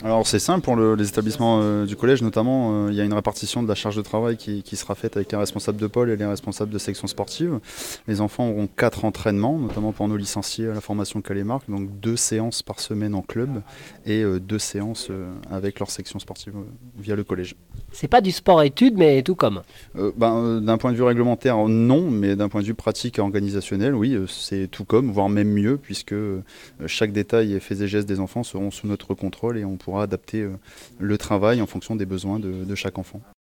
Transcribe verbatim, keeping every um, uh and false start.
Alors c'est simple pour le- les établissements euh, du collège notamment, euh, il y a une répartition de la charge de travail qui, qui sera faite avec les responsables de pôle et les responsables de section sportive. Les enfants auront quatre entraînements, notamment pour nos licenciés à la formation Calémarque, donc deux séances par semaine en club et euh, deux séances euh, avec leur section sportive euh, via le collège. C'est pas du sport-études, mais tout comme. Euh, ben, euh, d'un point de vue réglementaire, non, mais d'un point de vue pratique et organisationnel, oui, euh, c'est tout comme, voire même mieux, puisque euh, chaque détail et faits et gestes des enfants seront sous notre contrôle et on pourra adapter euh, le travail en fonction des besoins de de chaque enfant.